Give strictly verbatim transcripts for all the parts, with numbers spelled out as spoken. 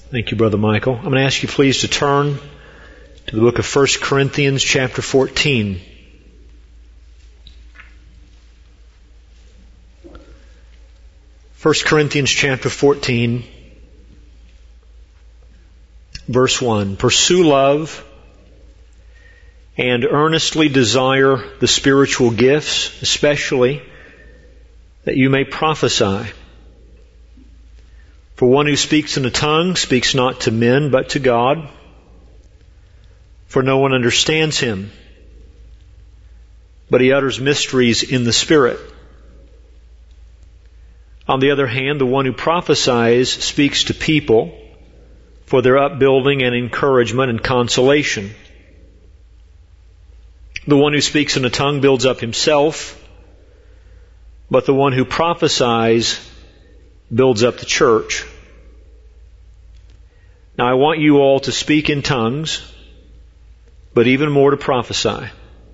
Thank you, Brother Michael. I'm going to ask you please to turn to the book of First Corinthians chapter fourteen. First Corinthians chapter fourteen, verse one. Pursue love and earnestly desire the spiritual gifts, especially that you may prophesy. For one who speaks in a tongue speaks not to men, but to God, for no one understands him, but he utters mysteries in the Spirit. On the other hand, the one who prophesies speaks to people for their upbuilding and encouragement and consolation. The one who speaks in a tongue builds up himself, but the one who prophesies builds up the church. Now I want you all to speak in tongues, but even more to prophesy.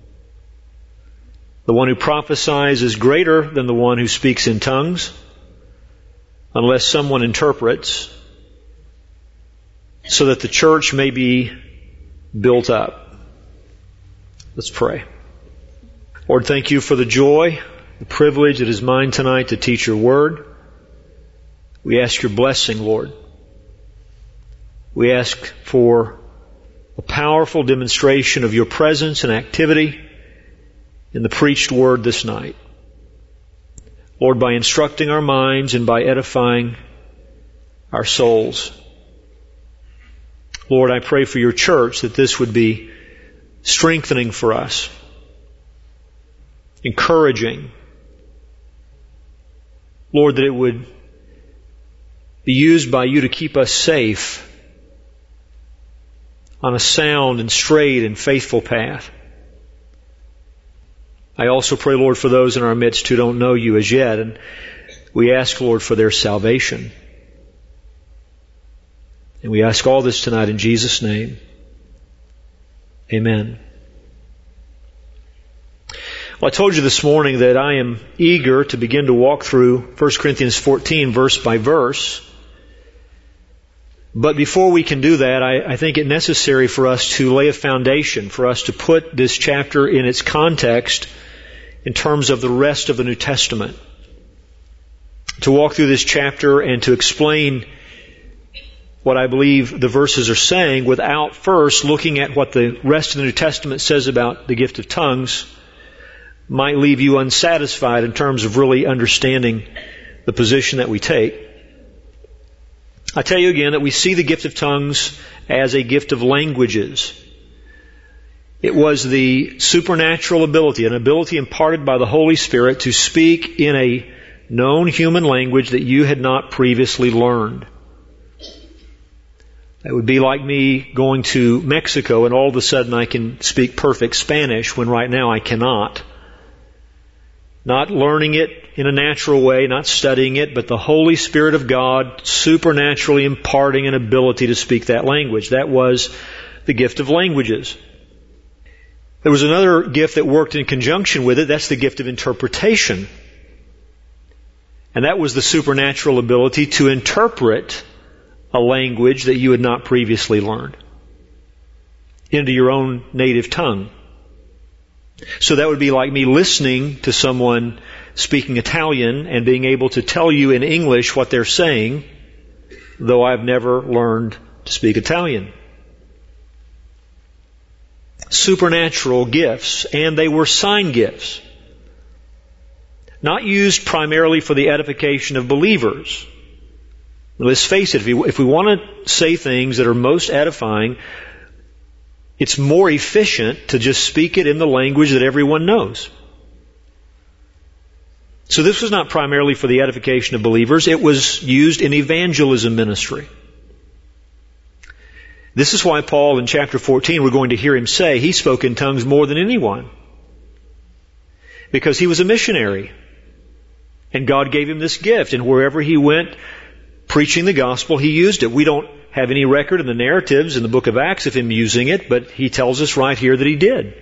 The one who prophesies is greater than the one who speaks in tongues, unless someone interprets, so that the church may be built up. Let's pray. Lord, thank you for the joy, the privilege that is mine tonight to teach your word. We ask your blessing, Lord. We ask for a powerful demonstration of your presence and activity in the preached word this night. Lord, by instructing our minds and by edifying our souls. Lord, I pray for your church that this would be strengthening for us, encouraging. Lord, that it would be used by you to keep us safe on a sound and straight and faithful path. I also pray, Lord, for those in our midst who don't know you as yet, and we ask, Lord, for their salvation. And we ask all this tonight in Jesus' name. Amen. Well, I told you this morning that I am eager to begin to walk through First Corinthians fourteen verse by verse. But before we can do that, I, I think it necessary for us to lay a foundation, for us to put this chapter in its context in terms of the rest of the New Testament. To walk through this chapter and to explain what I believe the verses are saying without first looking at what the rest of the New Testament says about the gift of tongues might leave you unsatisfied in terms of really understanding the position that we take. I tell you again that we see the gift of tongues as a gift of languages. It was the supernatural ability, an ability imparted by the Holy Spirit to speak in a known human language that you had not previously learned. It would be like me going to Mexico and all of a sudden I can speak perfect Spanish when right now I cannot. Not learning it in a natural way, not studying it, but the Holy Spirit of God supernaturally imparting an ability to speak that language. That was the gift of languages. There was another gift that worked in conjunction with it. That's the gift of interpretation. And that was the supernatural ability to interpret a language that you had not previously learned into your own native tongue. So that would be like me listening to someone speaking Italian and being able to tell you in English what they're saying, though I've never learned to speak Italian. Supernatural gifts, and they were sign gifts. Not used primarily for the edification of believers. Let's face it, if we, if we want to say things that are most edifying, it's more efficient to just speak it in the language that everyone knows. So this was not primarily for the edification of believers. It was used in evangelism ministry. This is why Paul in chapter fourteen, we're going to hear him say, he spoke in tongues more than anyone. Because he was a missionary. And God gave him this gift. And wherever he went preaching the gospel, he used it. We don't have any record in the narratives in the book of Acts of him using it, but he tells us right here that he did.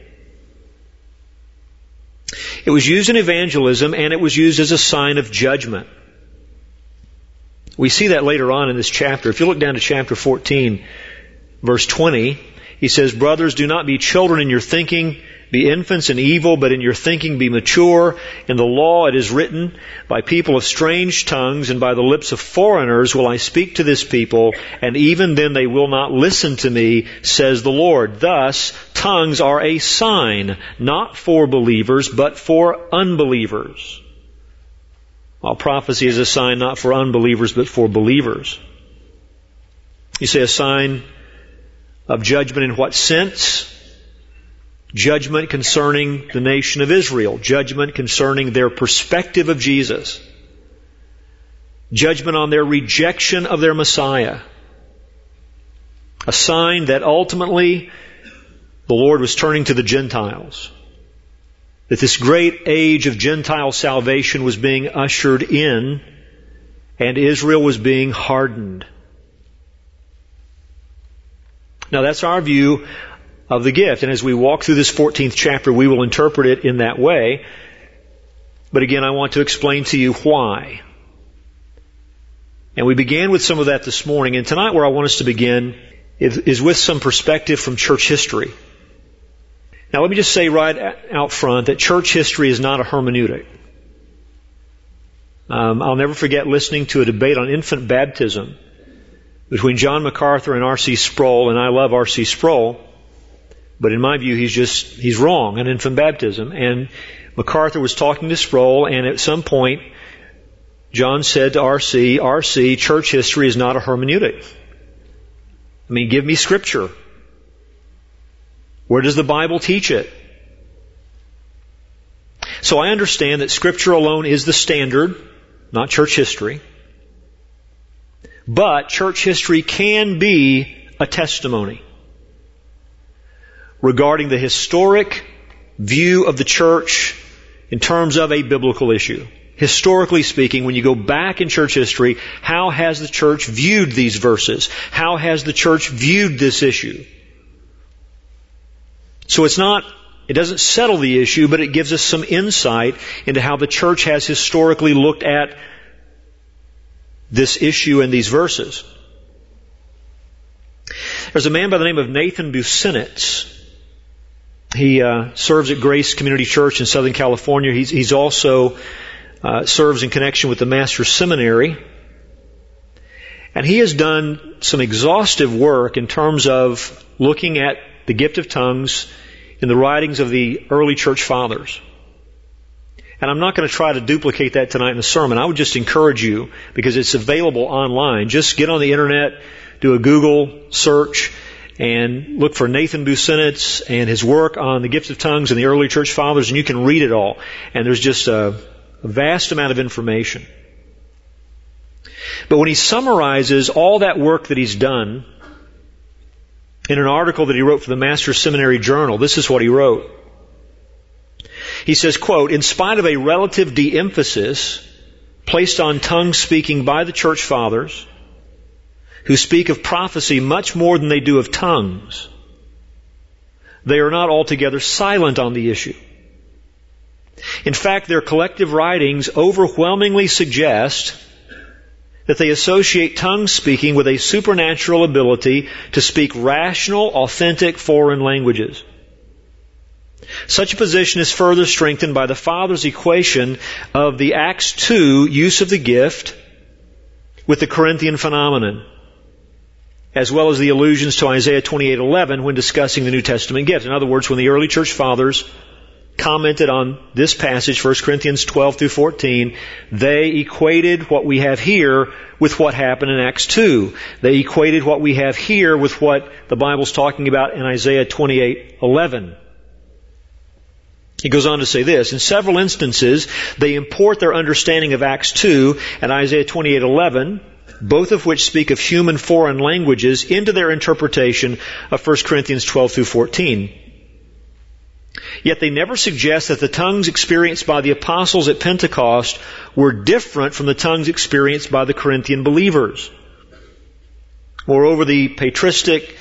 It was used in evangelism, and it was used as a sign of judgment. We see that later on in this chapter. If you look down to chapter fourteen, verse twenty, he says, "Brothers, do not be children in your thinking, be infants in evil, but in your thinking be mature. In the law it is written, by people of strange tongues and by the lips of foreigners will I speak to this people, and even then they will not listen to me, says the Lord." Thus, tongues are a sign, not for believers, but for unbelievers. While prophecy is a sign not for unbelievers, but for believers. You say a sign of judgment in what sense? Judgment concerning the nation of Israel. Judgment concerning their perspective of Jesus. Judgment on their rejection of their Messiah. A sign that ultimately the Lord was turning to the Gentiles. That this great age of Gentile salvation was being ushered in, and Israel was being hardened. Now that's our view of the gift. And as we walk through this fourteenth chapter, we will interpret it in that way. But again, I want to explain to you why. And we began with some of that this morning. And tonight where I want us to begin is, is with some perspective from church history. Now let me just say right out front that church history is not a hermeneutic. Um, I'll never forget listening to a debate on infant baptism between John MacArthur and R C Sproul, and I love R C Sproul. But in my view, he's just, he's wrong on infant baptism. And MacArthur was talking to Sproul, and at some point, John said to R C, R C, church history is not a hermeneutic. I mean, give me scripture. Where does the Bible teach it? So I understand that scripture alone is the standard, not church history. But church history can be a testimony regarding the historic view of the church in terms of a biblical issue. Historically speaking, when you go back in church history, how has the church viewed these verses? How has the church viewed this issue? So it's not, it doesn't settle the issue, but it gives us some insight into how the church has historically looked at this issue and these verses. There's a man by the name of Nathan Busenitz. He uh, serves at Grace Community Church in Southern California. He's, he's also uh, serves in connection with the Master's Seminary. And he has done some exhaustive work in terms of looking at the gift of tongues in the writings of the early church fathers. And I'm not going to try to duplicate that tonight in the sermon. I would just encourage you, because it's available online, just get on the internet, do a Google search, and look for Nathan Busenitz and his work on the gift of tongues and the early church fathers, and you can read it all. And there's just a, a vast amount of information. But when he summarizes all that work that he's done in an article that he wrote for the Master's Seminary Journal, this is what he wrote. He says, quote, "In spite of a relative de-emphasis placed on tongue speaking by the church fathers, who speak of prophecy much more than they do of tongues, they are not altogether silent on the issue. In fact, their collective writings overwhelmingly suggest that they associate tongue speaking with a supernatural ability to speak rational, authentic foreign languages. Such a position is further strengthened by the Father's equation of the Acts two use of the gift with the Corinthian phenomenon, as well as the allusions to Isaiah twenty-eight eleven when discussing the New Testament gift. In other words, when the early church fathers commented on this passage, First Corinthians twelve through fourteen, they equated what we have here with what happened in Acts two. They equated what we have here with what the Bible's talking about in Isaiah twenty-eight eleven. He goes on to say this, in several instances, they import their understanding of Acts two and Isaiah twenty-eight eleven, both of which speak of human foreign languages, into their interpretation of First Corinthians twelve through fourteen. Yet they never suggest that the tongues experienced by the apostles at Pentecost were different from the tongues experienced by the Corinthian believers. Moreover, the patristic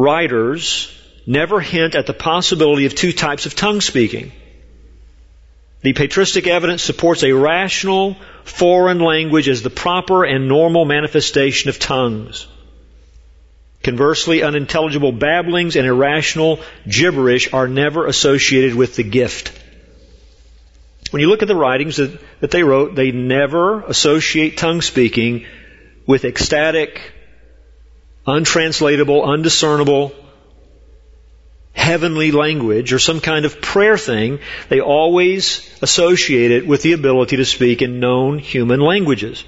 writers never hint at the possibility of two types of tongue speaking. The patristic evidence supports a rational foreign language as the proper and normal manifestation of tongues. Conversely, unintelligible babblings and irrational gibberish are never associated with the gift. When you look at the writings that, that they wrote, they never associate tongue speaking with ecstatic, untranslatable, undiscernible, heavenly language or some kind of prayer thing. They always associate it with the ability to speak in known human languages.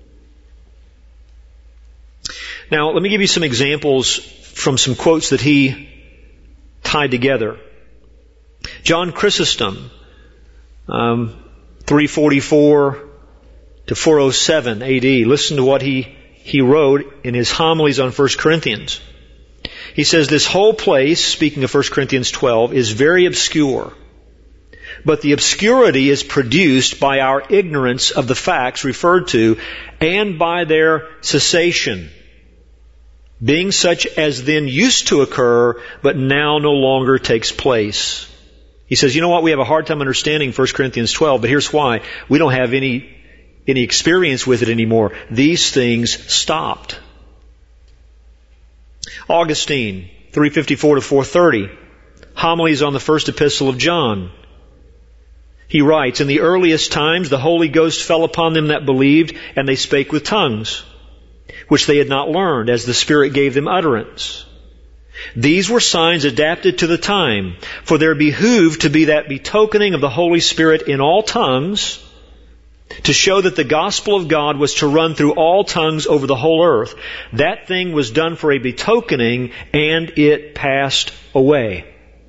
Now, let me give you some examples from some quotes that he tied together. John Chrysostom, um, three forty-four to four oh seven A D. Listen to what he, he wrote in his homilies on First Corinthians. He says, this whole place, speaking of First Corinthians twelve, is very obscure. But the obscurity is produced by our ignorance of the facts referred to and by their cessation, being such as then used to occur, but now no longer takes place. He says, you know what, we have a hard time understanding First Corinthians twelve, but here's why. We don't have any, any experience with it anymore. These things stopped. Augustine, three fifty-four to four thirty, homilies on the first epistle of John. He writes, in the earliest times the Holy Ghost fell upon them that believed, and they spake with tongues, which they had not learned, as the Spirit gave them utterance. These were signs adapted to the time, for there behooved to be that betokening of the Holy Spirit in all tongues, to show that the gospel of God was to run through all tongues over the whole earth. That thing was done for a betokening, and it passed away.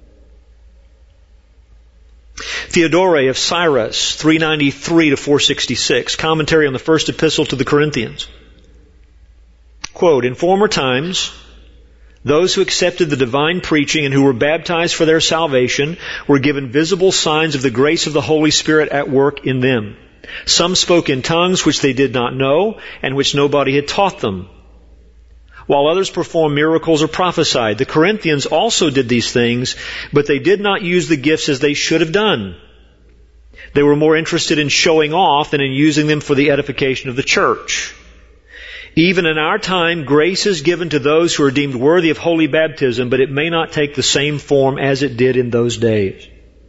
Theodore of Cyrus, three ninety-three to four sixty-six, commentary on the first epistle to the Corinthians. Quote, in former times, those who accepted the divine preaching and who were baptized for their salvation were given visible signs of the grace of the Holy Spirit at work in them. Some spoke in tongues which they did not know and which nobody had taught them, while others performed miracles or prophesied. The Corinthians also did these things, but they did not use the gifts as they should have done. They were more interested in showing off than in using them for the edification of the church. Even in our time, grace is given to those who are deemed worthy of holy baptism, but it may not take the same form as it did in those days.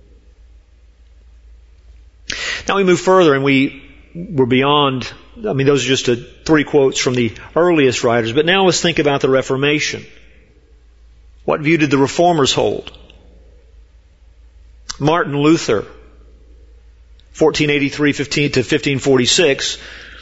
Now we move further and we, we're beyond, I mean, those are just a, three quotes from the earliest writers, but now let's think about the Reformation. What view did the Reformers hold? Martin Luther, fourteen eighty-three to fifteen forty-six,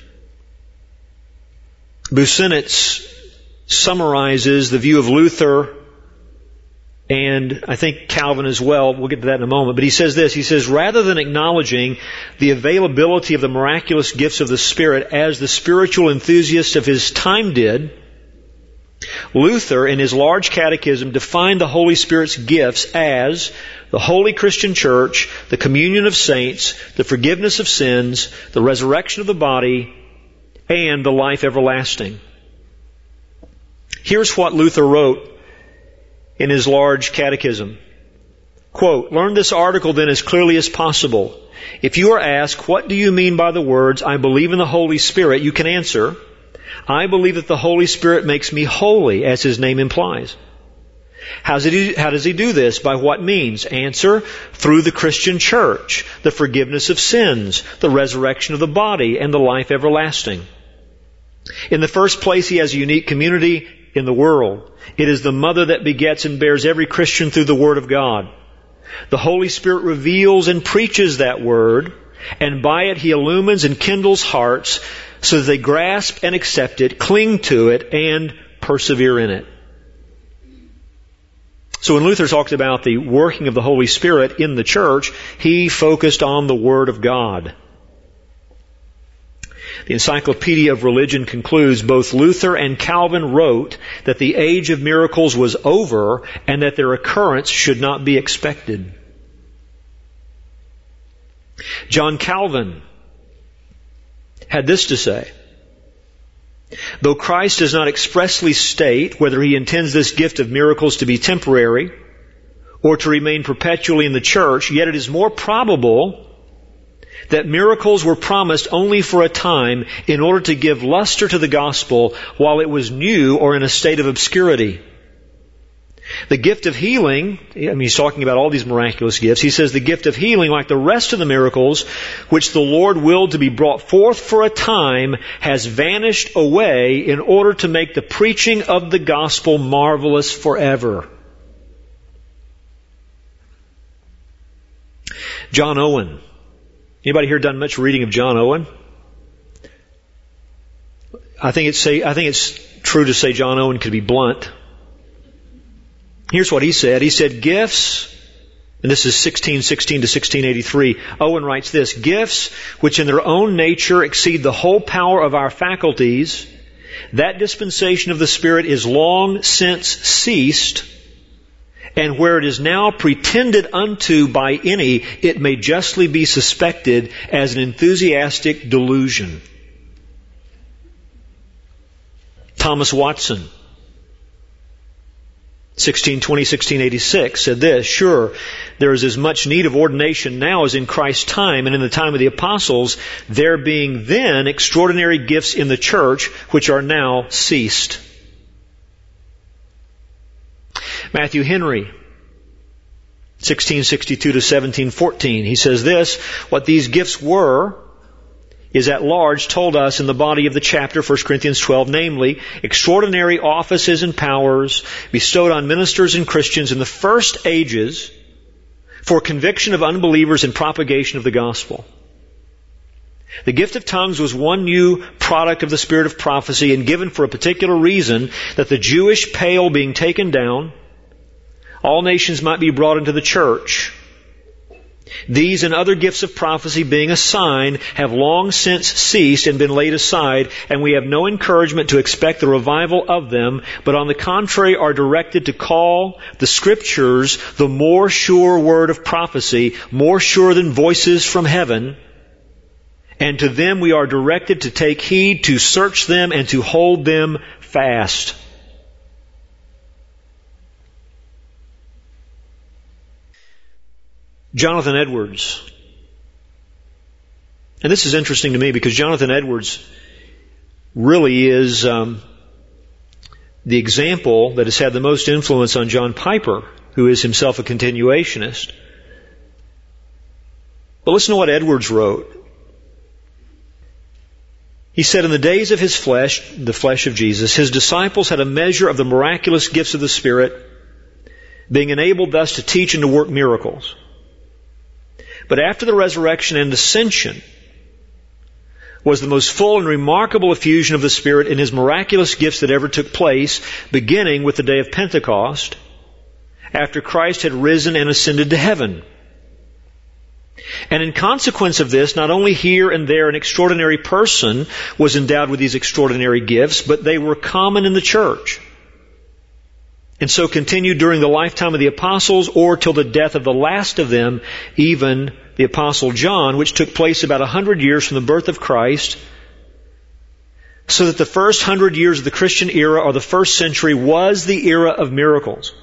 Busenitz summarizes the view of Luther and I think Calvin as well. We'll get to that in a moment. But he says this, he says, rather than acknowledging the availability of the miraculous gifts of the Spirit as the spiritual enthusiasts of his time did, Luther, in his large catechism, defined the Holy Spirit's gifts as the Holy Christian Church, the communion of saints, the forgiveness of sins, the resurrection of the body, and the life everlasting. Here's what Luther wrote in his large catechism. Quote, learn this article then as clearly as possible. If you are asked, what do you mean by the words, I believe in the Holy Spirit, you can answer, I believe that the Holy Spirit makes me holy, as his name implies. How does he do, how does he do this? By what means? Answer, through the Christian church, the forgiveness of sins, the resurrection of the body, and the life everlasting. In the first place, he has a unique community in the world. It is the mother that begets and bears every Christian through the Word of God. The Holy Spirit reveals and preaches that Word, and by it He illumines and kindles hearts so that they grasp and accept it, cling to it, and persevere in it. So when Luther talked about the working of the Holy Spirit in the church, he focused on the Word of God. The Encyclopedia of Religion concludes, both Luther and Calvin wrote that the age of miracles was over and that their occurrence should not be expected. John Calvin had this to say, though Christ does not expressly state whether he intends this gift of miracles to be temporary or to remain perpetually in the church, yet it is more probable that miracles were promised only for a time in order to give luster to the gospel while it was new or in a state of obscurity. The gift of healing, I mean, he's talking about all these miraculous gifts. He says the gift of healing, like the rest of the miracles, which the Lord willed to be brought forth for a time, has vanished away in order to make the preaching of the gospel marvelous forever. John Owen. Anybody here done much reading of John Owen? I think it's say, I think it's true to say John Owen could be blunt. Here's what he said. He said, gifts, and this is sixteen sixteen to sixteen eighty-three. Owen writes this, gifts which in their own nature exceed the whole power of our faculties, that dispensation of the Spirit is long since ceased, and where it is now pretended unto by any, it may justly be suspected as an enthusiastic delusion. Thomas Watson, sixteen twenty, sixteen eighty-six, said this, sure, there is as much need of ordination now as in Christ's time and in the time of the apostles, there being then extraordinary gifts in the church which are now ceased. Matthew Henry, sixteen sixty-two to seventeen fourteen, he says this, what these gifts were is at large told us in the body of the chapter, First Corinthians twelve, namely, extraordinary offices and powers bestowed on ministers and Christians in the first ages for conviction of unbelievers and propagation of the gospel. The gift of tongues was one new product of the spirit of prophecy and given for a particular reason, that the Jewish pale being taken down, all nations might be brought into the church. These and other gifts of prophecy being a sign have long since ceased and been laid aside, and we have no encouragement to expect the revival of them, but on the contrary are directed to call the Scriptures the more sure word of prophecy, more sure than voices from heaven, and to them we are directed to take heed, to search them, and to hold them fast. Jonathan Edwards. And this is interesting to me because Jonathan Edwards really is um, the example that has had the most influence on John Piper, who is himself a continuationist. But listen to what Edwards wrote. He said, in the days of his flesh, the flesh of Jesus, his disciples had a measure of the miraculous gifts of the Spirit, being enabled thus to teach and to work miracles. But after the resurrection and ascension was the most full and remarkable effusion of the Spirit in His miraculous gifts that ever took place, beginning with the day of Pentecost, after Christ had risen and ascended to heaven. And in consequence of this, not only here and there an extraordinary person was endowed with these extraordinary gifts, but they were common in the church. And so continued during the lifetime of the apostles, or till the death of the last of them, even the apostle John, which took place about a hundred years from the birth of Christ, so that the first hundred years of the Christian era, or the first century, was the era of miracles.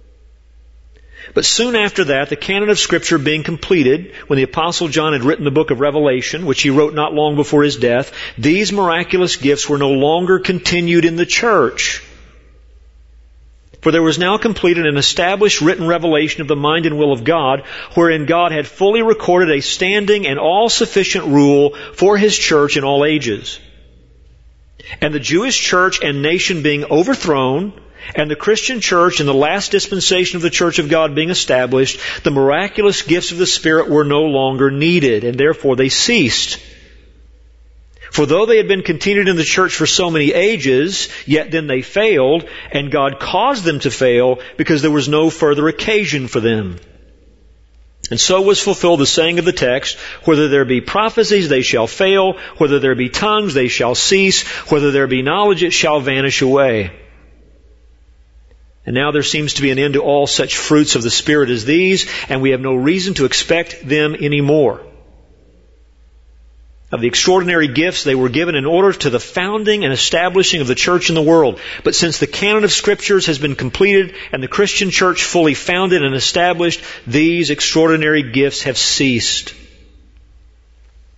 But soon after that, the canon of Scripture being completed, when the apostle John had written the book of Revelation, which he wrote not long before his death, these miraculous gifts were no longer continued in the church. For there was now completed an established written revelation of the mind and will of God, wherein God had fully recorded a standing and all-sufficient rule for His church in all ages. And the Jewish church and nation being overthrown, and the Christian church in the last dispensation of the church of God being established, the miraculous gifts of the Spirit were no longer needed, and therefore they ceased. For though they had been continued in the church for so many ages, yet then they failed, and God caused them to fail because there was no further occasion for them. And so was fulfilled the saying of the text, whether there be prophecies, they shall fail, whether there be tongues, they shall cease, whether there be knowledge, it shall vanish away. And now there seems to be an end to all such fruits of the Spirit as these, and we have no reason to expect them any more. Of the extraordinary gifts, they were given in order to the founding and establishing of the church in the world. But since the canon of Scriptures has been completed and the Christian church fully founded and established, these extraordinary gifts have ceased.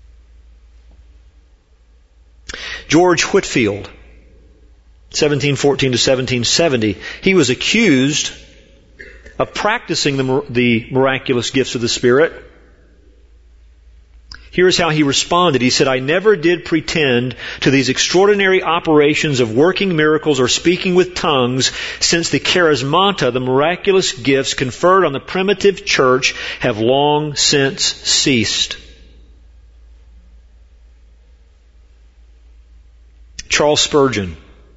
George Whitefield, seventeen fourteen to seventeen seventy, he was accused of practicing the, the miraculous gifts of the Spirit. Here's how he responded. He said, "I never did pretend to these extraordinary operations of working miracles or speaking with tongues, since the charismata, the miraculous gifts conferred on the primitive church, have long since ceased." Charles Spurgeon,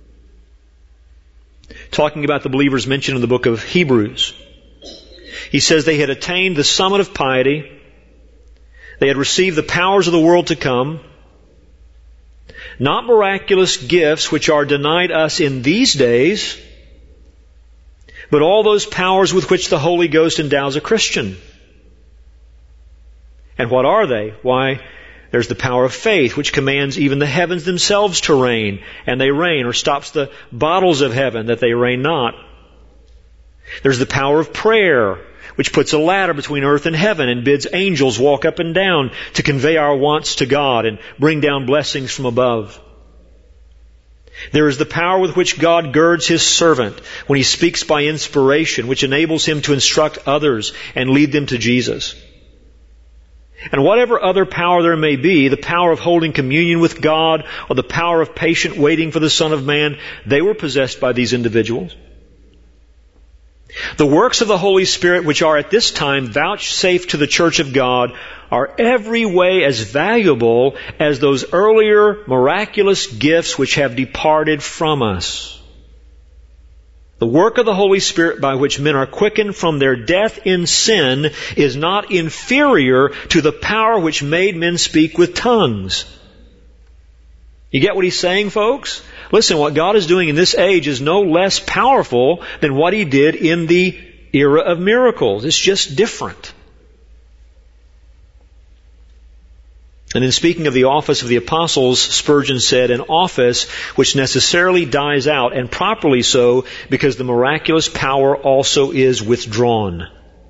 talking about the believers mentioned in the book of Hebrews, he says they had attained the summit of piety. They had received the powers of the world to come, not miraculous gifts which are denied us in these days, but all those powers with which the Holy Ghost endows a Christian. And what are they? Why, there's the power of faith, which commands even the heavens themselves to rain, and they rain, or stops the bottles of heaven that they rain not. There's the power of prayer, which puts a ladder between earth and heaven and bids angels walk up and down to convey our wants to God and bring down blessings from above. There is the power with which God girds His servant when He speaks by inspiration, which enables him to instruct others and lead them to Jesus. And whatever other power there may be, the power of holding communion with God or the power of patient waiting for the Son of Man, they were possessed by these individuals. The works of the Holy Spirit, which are at this time vouchsafed to the Church of God, are every way as valuable as those earlier miraculous gifts which have departed from us. The work of the Holy Spirit by which men are quickened from their death in sin is not inferior to the power which made men speak with tongues. You get what he's saying, folks? Listen, what God is doing in this age is no less powerful than what He did in the era of miracles. It's just different. And in speaking of the office of the apostles, Spurgeon said, "An office which necessarily dies out, and properly so, because the miraculous power also is withdrawn."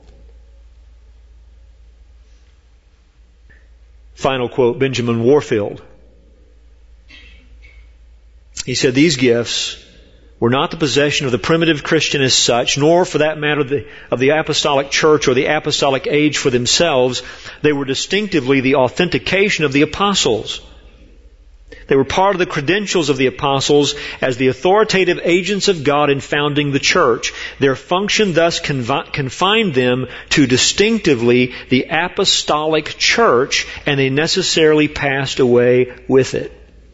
Final quote, Benjamin Warfield. He said, "These gifts were not the possession of the primitive Christian as such, nor for that matter the, of the apostolic church or the apostolic age for themselves. They were distinctively the authentication of the apostles. They were part of the credentials of the apostles as the authoritative agents of God in founding the church. Their function thus confi- confined them to distinctively the apostolic church, and they necessarily passed away with it."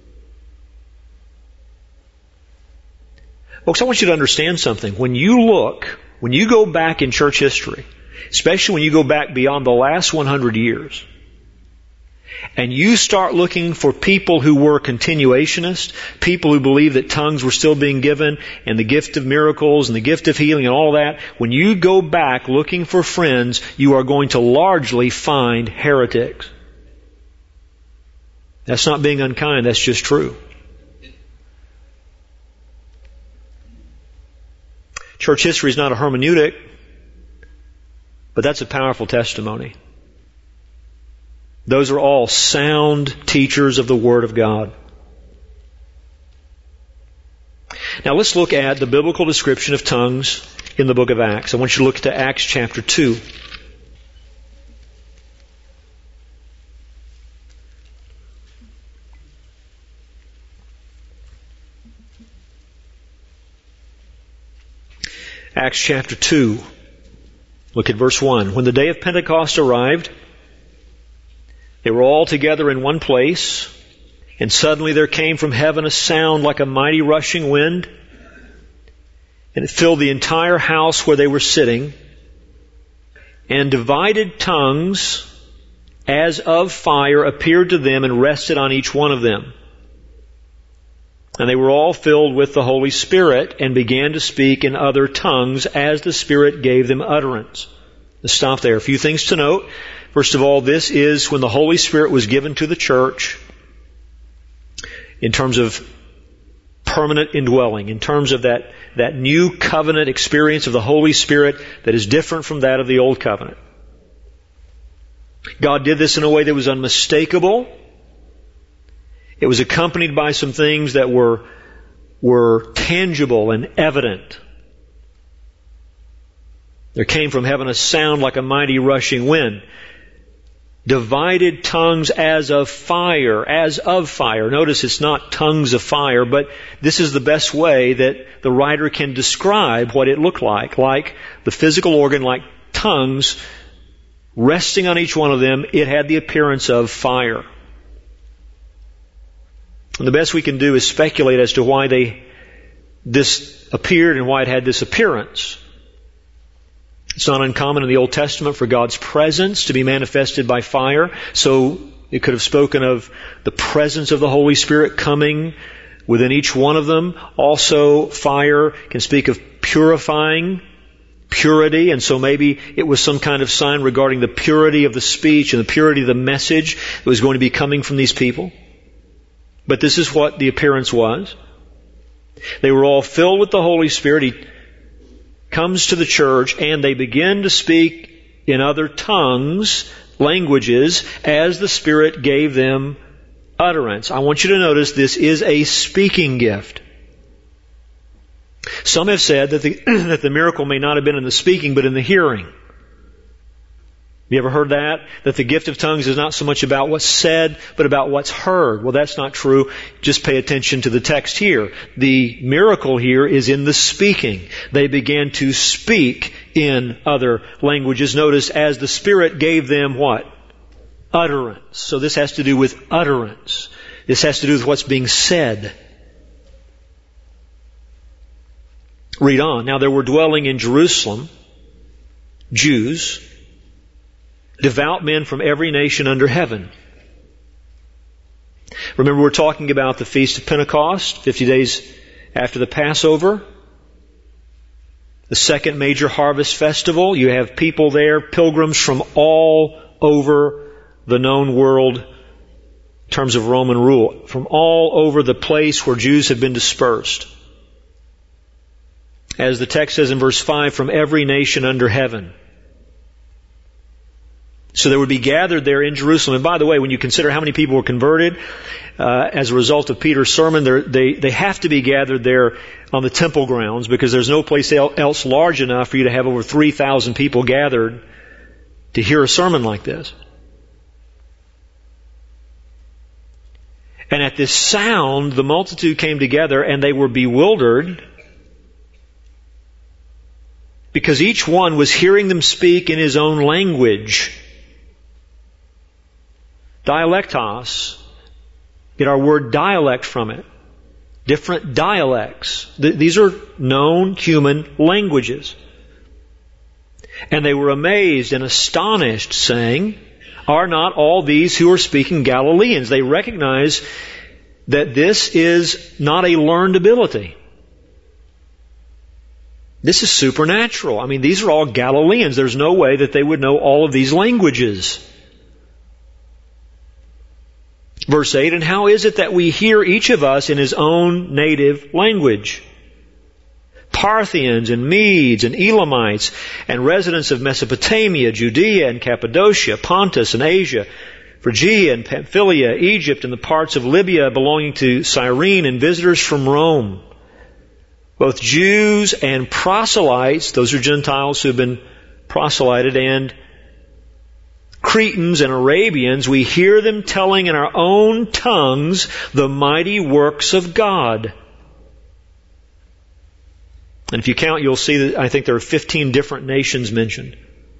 Folks, I want you to understand something. When you look, when you go back in church history, especially when you go back beyond the last one hundred years, and you start looking for people who were continuationists, people who believed that tongues were still being given, and the gift of miracles and the gift of healing and all that, when you go back looking for friends, you are going to largely find heretics. That's not being unkind, that's just true. Church history is not a hermeneutic, but that's a powerful testimony. Those are all sound teachers of the Word of God. Now let's look at the biblical description of tongues in the book of Acts. I want you to look to Acts chapter two. Acts chapter two. Look at verse one. When the day of Pentecost arrived, they were all together in one place, and suddenly there came from heaven a sound like a mighty rushing wind, and it filled the entire house where they were sitting, and divided tongues as of fire appeared to them and rested on each one of them. And they were all filled with the Holy Spirit and began to speak in other tongues as the Spirit gave them utterance. Let's stop there. A few things to note. First of all, this is when the Holy Spirit was given to the church in terms of permanent indwelling, in terms of that, that new covenant experience of the Holy Spirit that is different from that of the old covenant. God did this in a way that was unmistakable. It was accompanied by some things that were, were tangible and evident. There came from heaven a sound like a mighty rushing wind. Divided tongues as of fire, as of fire. Notice it's not tongues of fire, but this is the best way that the writer can describe what it looked like. Like the physical organ, like tongues, resting on each one of them, it had the appearance of fire. And the best we can do is speculate as to why they, this appeared and why it had this appearance. It's not uncommon in the Old Testament for God's presence to be manifested by fire. So it could have spoken of the presence of the Holy Spirit coming within each one of them. Also, fire can speak of purifying, purity, and so maybe it was some kind of sign regarding the purity of the speech and the purity of the message that was going to be coming from these people. But this is what the appearance was. They were all filled with the Holy Spirit. He comes to the church and they begin to speak in other tongues, languages, as the Spirit gave them utterance. I want you to notice this is a speaking gift. Some have said that the, that the miracle may not have been in the speaking, but in the hearing. You ever heard that? That the gift of tongues is not so much about what's said, but about what's heard. Well, that's not true. Just pay attention to the text here. The miracle here is in the speaking. They began to speak in other languages. Notice, as the Spirit gave them what? Utterance. So this has to do with utterance. This has to do with what's being said. Read on. Now there were dwelling in Jerusalem Jews, devout men from every nation under heaven. Remember, we're talking about the Feast of Pentecost, fifty days after the Passover. The second major harvest festival. You have people there, pilgrims from all over the known world in terms of Roman rule. From all over the place where Jews have been dispersed. As the text says in verse five, from every nation under heaven. So they would be gathered there in Jerusalem. And by the way, when you consider how many people were converted uh, as a result of Peter's sermon, they they have to be gathered there on the temple grounds because there's no place else large enough for you to have over three thousand people gathered to hear a sermon like this. And at this sound, the multitude came together and they were bewildered because each one was hearing them speak in his own language. Dialectos, get our word dialect from it. Different dialects. Th- these are known human languages. And they were amazed and astonished, saying, are not all these who are speaking Galileans? They recognize that this is not a learned ability. This is supernatural. I mean, these are all Galileans. There's no way that they would know all of these languages. Verse eight, and how is it that we hear each of us in his own native language? Parthians and Medes and Elamites and residents of Mesopotamia, Judea and Cappadocia, Pontus and Asia, Phrygia and Pamphylia, Egypt and the parts of Libya belonging to Cyrene, and visitors from Rome. Both Jews and proselytes, those are Gentiles who have been proselyted, and Cretans and Arabians, we hear them telling in our own tongues the mighty works of God. And if you count, you'll see that I think there are fifteen different nations mentioned.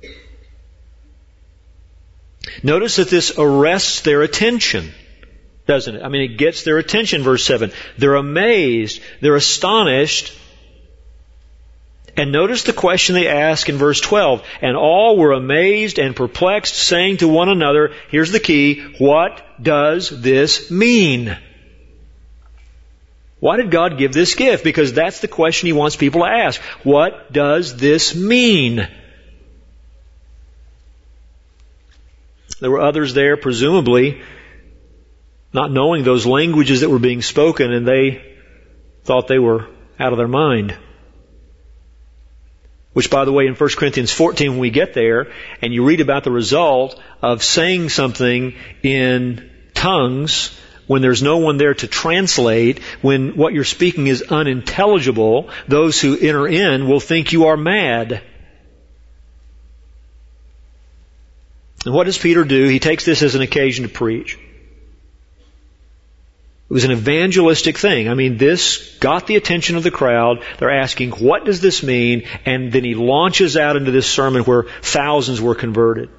Notice that this arrests their attention, doesn't it? I mean, it gets their attention, verse seven. They're amazed. They're astonished. And notice the question they ask in verse twelve. And all were amazed and perplexed, saying to one another, here's the key, what does this mean? Why did God give this gift? Because that's the question He wants people to ask. What does this mean? There were others there, presumably, not knowing those languages that were being spoken, and they thought they were out of their mind. Which, by the way, in First Corinthians fourteen, when we get there, and you read about the result of saying something in tongues when there's no one there to translate, when what you're speaking is unintelligible, those who enter in will think you are mad. And what does Peter do? He takes this as an occasion to preach. It was an evangelistic thing. I mean, this got the attention of the crowd. They're asking, what does this mean? And then he launches out into this sermon where thousands were converted.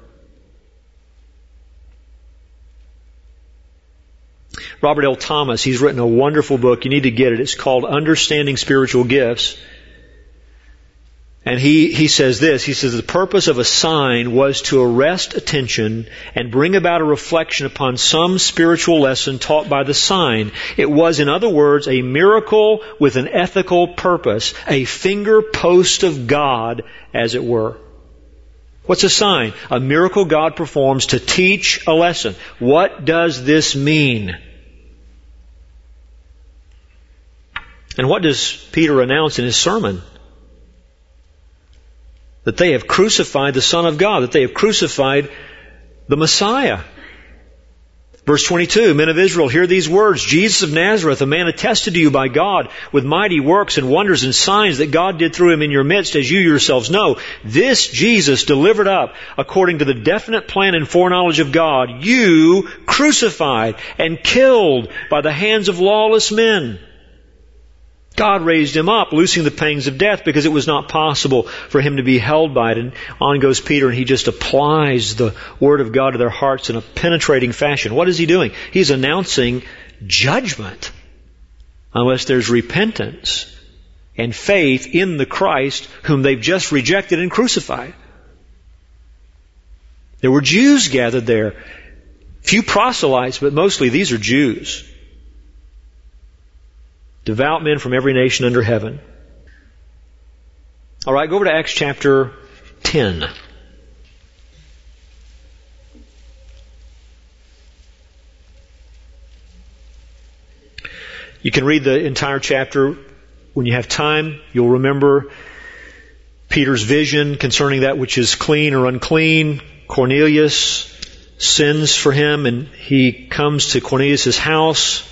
Robert L. Thomas, he's written a wonderful book. You need to get it. It's called Understanding Spiritual Gifts. And he, he says this, he says the purpose of a sign was to arrest attention and bring about a reflection upon some spiritual lesson taught by the sign. It was, in other words, a miracle with an ethical purpose, a finger post of God, as it were. What's a sign? A miracle God performs to teach a lesson. What does this mean? And what does Peter announce in his sermon? That they have crucified the Son of God, that they have crucified the Messiah. Verse twenty-two, Men of Israel, hear these words. Jesus of Nazareth, a man attested to you by God with mighty works and wonders and signs that God did through him in your midst, as you yourselves know. This Jesus delivered up according to the definite plan and foreknowledge of God, you crucified and killed by the hands of lawless men. God raised him up, loosing the pangs of death, because it was not possible for him to be held by it. And on goes Peter, and he just applies the Word of God to their hearts in a penetrating fashion. What is he doing? He's announcing judgment unless there's repentance and faith in the Christ whom they've just rejected and crucified. There were Jews gathered there. Few proselytes, but mostly these are Jews. Devout men from every nation under heaven. All right, go over to Acts chapter ten. You can read the entire chapter when you have time. You'll remember Peter's vision concerning that which is clean or unclean. Cornelius sends for him, and he comes to Cornelius' house.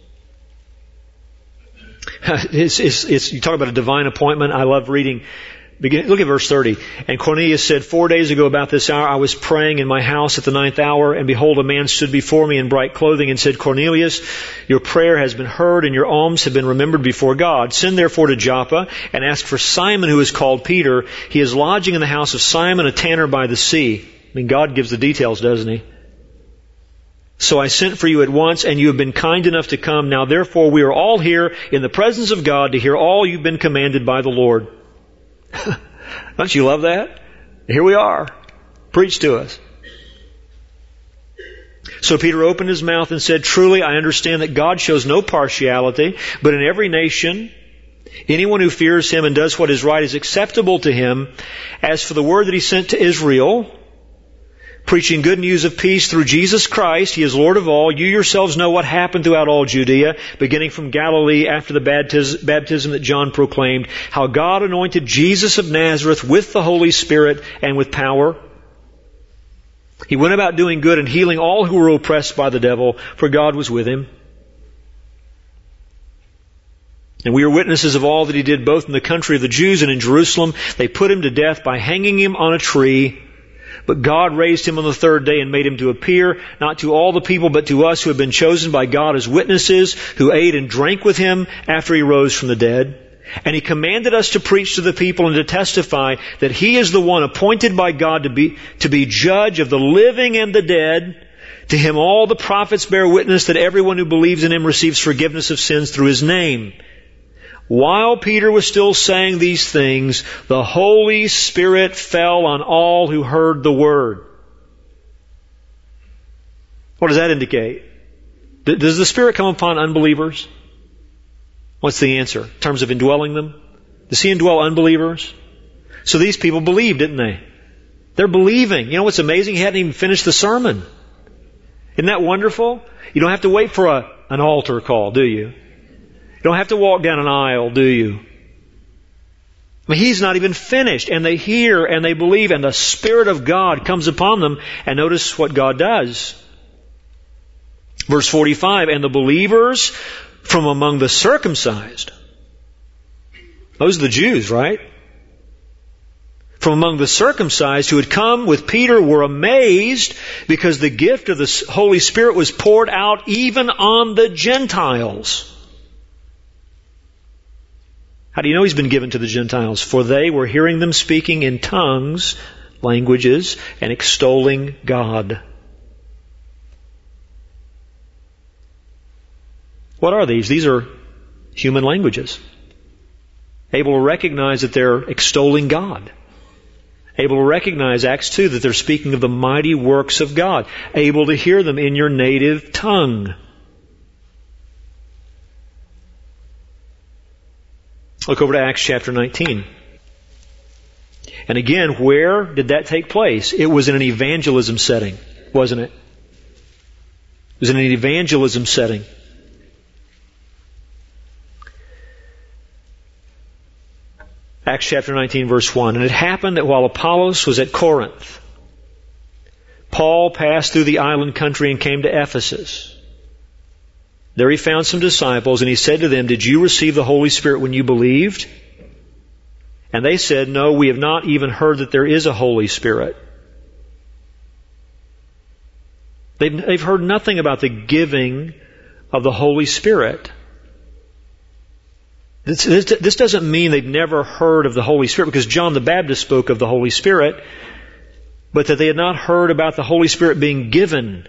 It's, it's, it's, you talk about a divine appointment. I love reading. Begin, look at verse thirty. And Cornelius said, Four days ago about this hour I was praying in my house at the ninth hour, and behold, a man stood before me in bright clothing and said, Cornelius, your prayer has been heard, and your alms have been remembered before God. Send therefore to Joppa, and ask for Simon, who is called Peter. He is lodging in the house of Simon, a tanner by the sea. I mean, God gives the details, doesn't he? So I sent for you at once, and you have been kind enough to come. Now therefore we are all here in the presence of God to hear all you've been commanded by the Lord. Don't you love that? Here we are. Preach to us. So Peter opened his mouth and said, Truly I understand that God shows no partiality, but in every nation anyone who fears him and does what is right is acceptable to him. As for the word that he sent to Israel, preaching good news of peace through Jesus Christ, He is Lord of all. You yourselves know what happened throughout all Judea, beginning from Galilee after the baptism that John proclaimed, how God anointed Jesus of Nazareth with the Holy Spirit and with power. He went about doing good and healing all who were oppressed by the devil, for God was with Him. And we are witnesses of all that He did both in the country of the Jews and in Jerusalem. They put Him to death by hanging Him on a tree. But God raised Him on the third day and made Him to appear, not to all the people, but to us who have been chosen by God as witnesses, who ate and drank with Him after He rose from the dead. And He commanded us to preach to the people and to testify that He is the one appointed by God to be, to be judge of the living and the dead. To Him all the prophets bear witness that everyone who believes in Him receives forgiveness of sins through His name. While Peter was still saying these things, the Holy Spirit fell on all who heard the word. What does that indicate? Does the Spirit come upon unbelievers? What's the answer? In terms of indwelling them? Does He indwell unbelievers? So these people believed, didn't they? They're believing. You know what's amazing? He hadn't even finished the sermon. Isn't that wonderful? You don't have to wait for a, an altar call, do you? You don't have to walk down an aisle, do you? I mean, He's not even finished. And they hear and they believe, and the Spirit of God comes upon them. And notice what God does. Verse forty-five, and the believers from among the circumcised. Those are the Jews, right? From among the circumcised who had come with Peter were amazed because the gift of the Holy Spirit was poured out even on the Gentiles. How do you know He's been given to the Gentiles? For they were hearing them speaking in tongues, languages, and extolling God. What are these? These are human languages. Able to recognize that they're extolling God. Able to recognize, Acts two, that they're speaking of the mighty works of God. Able to hear them in your native tongue. Look over to Acts chapter nineteen. And again, where did that take place? It was in an evangelism setting, wasn't it? It was in an evangelism setting. Acts chapter nineteen, verse one. And it happened that while Apollos was at Corinth, Paul passed through the island country and came to Ephesus. There he found some disciples, and he said to them, did you receive the Holy Spirit when you believed? And they said, no, we have not even heard that there is a Holy Spirit. They've, they've heard nothing about the giving of the Holy Spirit. This, this, this doesn't mean they've never heard of the Holy Spirit, because John the Baptist spoke of the Holy Spirit, but that they had not heard about the Holy Spirit being given.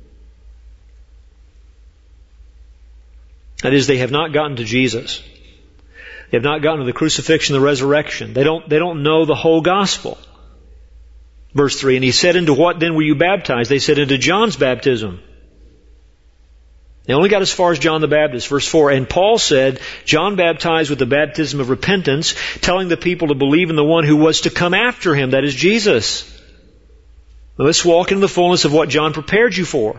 That is, they have not gotten to Jesus. They have not gotten to the crucifixion, the resurrection. They don't, they don't know the whole gospel. Verse three, and he said, into what then were you baptized? They said, into John's baptism. They only got as far as John the Baptist. Verse four, and Paul said, John baptized with the baptism of repentance, telling the people to believe in the one who was to come after him, that is Jesus. Now let's walk in the fullness of what John prepared you for.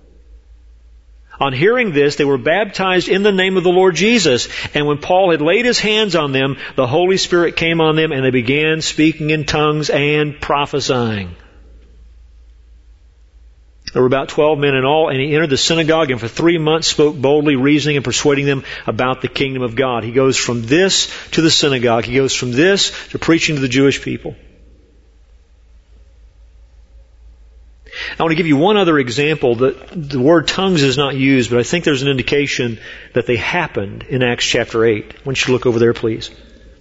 On hearing this, they were baptized in the name of the Lord Jesus. And when Paul had laid his hands on them, the Holy Spirit came on them, and they began speaking in tongues and prophesying. There were about twelve men in all, and he entered the synagogue and for three months spoke boldly, reasoning and persuading them about the kingdom of God. He goes from this to the synagogue. He goes from this to preaching to the Jewish people. I want to give you one other example. That the word tongues is not used, but I think there's an indication that they happened in Acts chapter eight. I want you to look over there, please.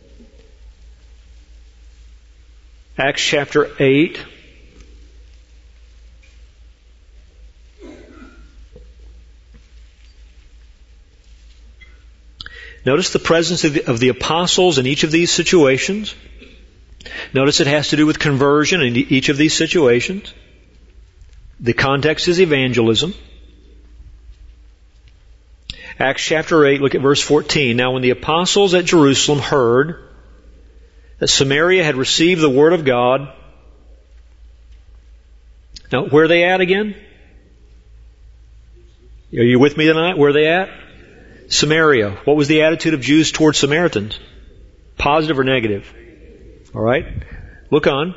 Acts chapter eight. Notice the presence of the, of the apostles in each of these situations. Notice it has to do with conversion in each of these situations. The context is evangelism. Acts chapter eight, look at verse fourteen. Now when the apostles at Jerusalem heard that Samaria had received the word of God. Now, where are they at again? Are you with me tonight? Where are they at? Samaria. What was the attitude of Jews towards Samaritans? Positive or negative? All right. Look on.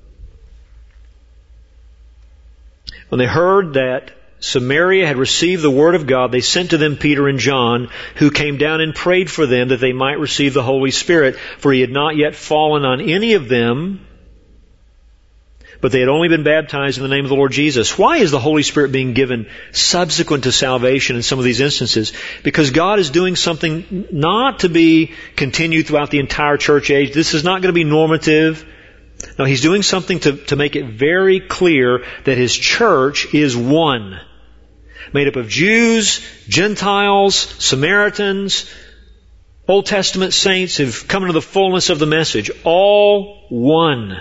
When they heard that Samaria had received the word of God, they sent to them Peter and John, who came down and prayed for them that they might receive the Holy Spirit, for he had not yet fallen on any of them, but they had only been baptized in the name of the Lord Jesus. Why is the Holy Spirit being given subsequent to salvation in some of these instances? Because God is doing something not to be continued throughout the entire church age. This is not going to be normative. No, He's doing something to, to make it very clear that His church is one. Made up of Jews, Gentiles, Samaritans, Old Testament saints who've come into the fullness of the message. All one.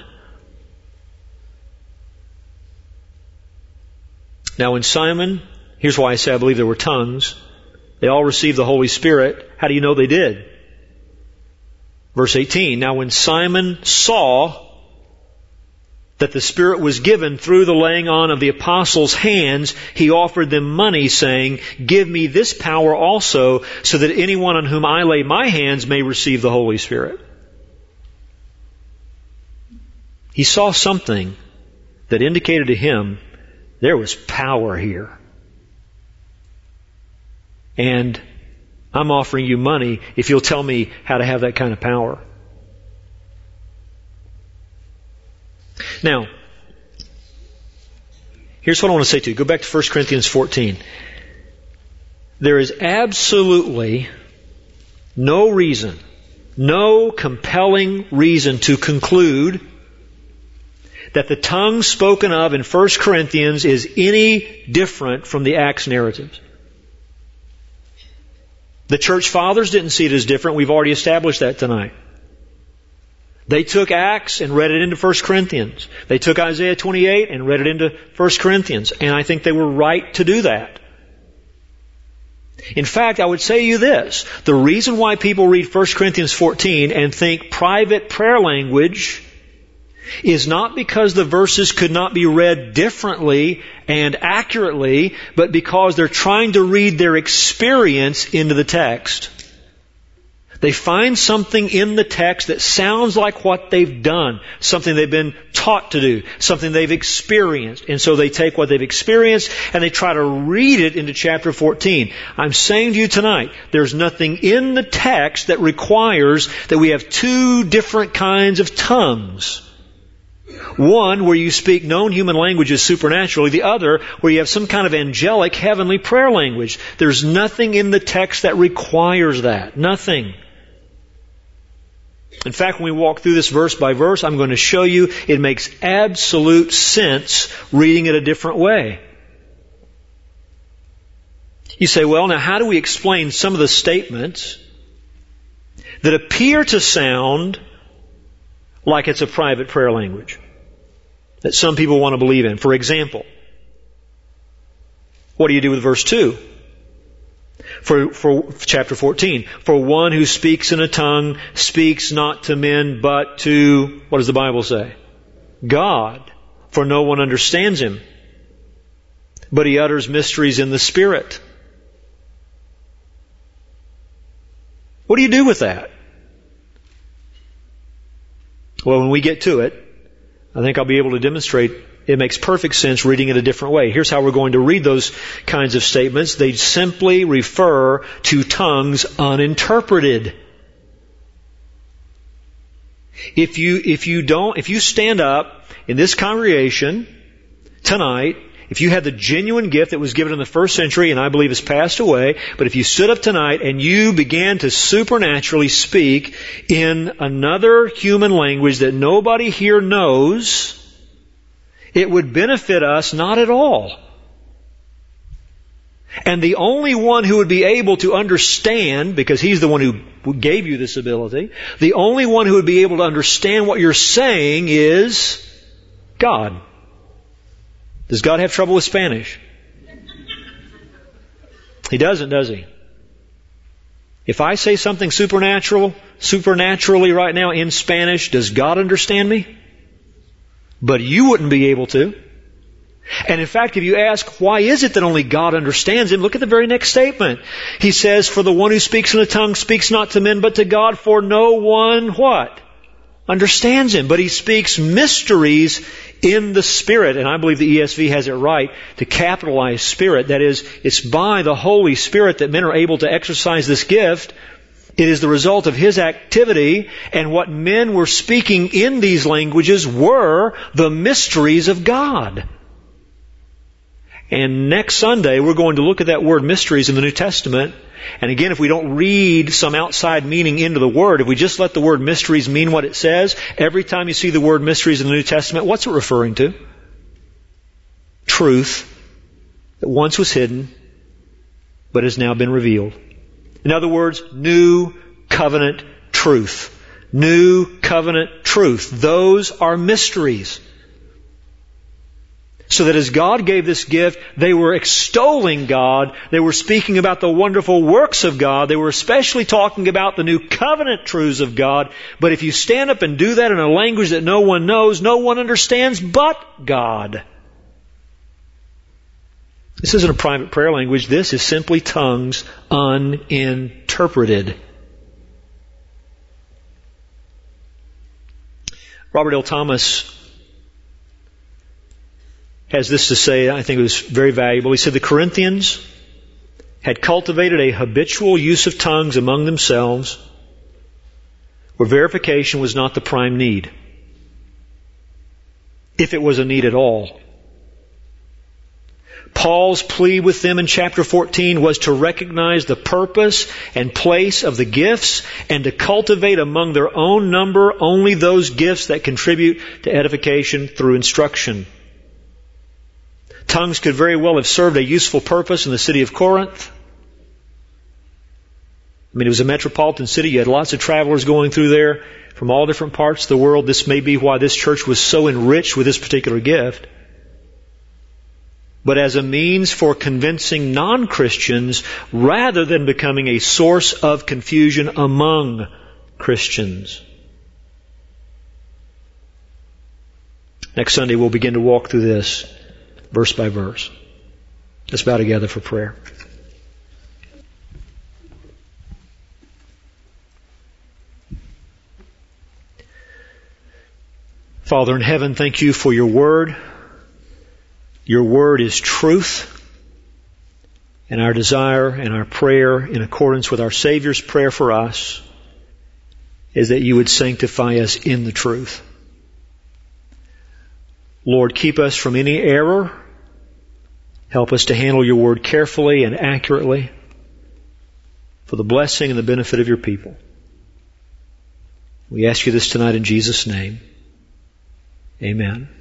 Now when Simon, here's why I say I believe there were tongues. They all received the Holy Spirit. How do you know they did? Verse eighteen. Now when Simon saw that the Spirit was given through the laying on of the apostles' hands, he offered them money, saying, give me this power also, so that anyone on whom I lay my hands may receive the Holy Spirit. He saw something that indicated to him there was power here. And I'm offering you money if you'll tell me how to have that kind of power. Now, here's what I want to say to you. Go back to First Corinthians fourteen. There is absolutely no reason, no compelling reason to conclude that the tongue spoken of in First Corinthians is any different from the Acts narratives. The church fathers didn't see it as different. We've already established that tonight. They took Acts and read it into First Corinthians. They took Isaiah twenty-eight and read it into First Corinthians. And I think they were right to do that. In fact, I would say to you this. The reason why people read First Corinthians fourteen and think private prayer language is not because the verses could not be read differently and accurately, but because they're trying to read their experience into the text. They find something in the text that sounds like what they've done, something they've been taught to do, something they've experienced. And so they take what they've experienced and they try to read it into chapter fourteen. I'm saying to you tonight, there's nothing in the text that requires that we have two different kinds of tongues. One where you speak known human languages supernaturally. The other where you have some kind of angelic heavenly prayer language. There's nothing in the text that requires that. Nothing. In fact, when we walk through this verse by verse, I'm going to show you it makes absolute sense reading it a different way. You say, well, now how do we explain some of the statements that appear to sound like it's a private prayer language that some people want to believe in? For example, what do you do with verse two? For, for chapter fourteen, for one who speaks in a tongue speaks not to men but to, what does the Bible say? God, for no one understands him, but he utters mysteries in the Spirit. What do you do with that? Well, when we get to it, I think I'll be able to demonstrate it makes perfect sense reading it a different way. Here's how we're going to read those kinds of statements. They simply refer to tongues uninterpreted. If you, if you don't, if you stand up in this congregation tonight, if you had the genuine gift that was given in the first century and I believe has passed away, but if you stood up tonight and you began to supernaturally speak in another human language that nobody here knows, it would benefit us not at all. And the only one who would be able to understand, because He's the one who gave you this ability, the only one who would be able to understand what you're saying is God. Does God have trouble with Spanish? He doesn't, does He? If I say something supernatural, supernaturally right now in Spanish, does God understand me? But you wouldn't be able to. And in fact, if you ask, why is it that only God understands him? Look at the very next statement. He says, for the one who speaks in a tongue speaks not to men, but to God, for no one, what? Understands him. But he speaks mysteries in the Spirit. And I believe the E S V has it right to capitalize Spirit. That is, it's by the Holy Spirit that men are able to exercise this gift. It is the result of His activity, and what men were speaking in these languages were the mysteries of God. And next Sunday, we're going to look at that word mysteries in the New Testament. And again, if we don't read some outside meaning into the word, if we just let the word mysteries mean what it says, every time you see the word mysteries in the New Testament, what's it referring to? Truth that once was hidden, but has now been revealed. In other words, new covenant truth. New covenant truth. Those are mysteries. So that as God gave this gift, they were extolling God. They were speaking about the wonderful works of God. They were especially talking about the new covenant truths of God. But if you stand up and do that in a language that no one knows, no one understands but God. This isn't a private prayer language. This is simply tongues uninterpreted. Robert L. Thomas has this to say, I think it was very valuable. He said, the Corinthians had cultivated a habitual use of tongues among themselves, where verification was not the prime need, if it was a need at all. Paul's plea with them in chapter fourteen was to recognize the purpose and place of the gifts and to cultivate among their own number only those gifts that contribute to edification through instruction. Tongues could very well have served a useful purpose in the city of Corinth. I mean, it was a metropolitan city. You had lots of travelers going through there from all different parts of the world. This may be why this church was so enriched with this particular gift. But as a means for convincing non-Christians rather than becoming a source of confusion among Christians. Next Sunday we'll begin to walk through this verse by verse. Let's bow together for prayer. Father in heaven, thank you for your word. Your word is truth, and our desire and our prayer in accordance with our Savior's prayer for us is that you would sanctify us in the truth. Lord, keep us from any error. Help us to handle your word carefully and accurately for the blessing and the benefit of your people. We ask you this tonight in Jesus' name. Amen.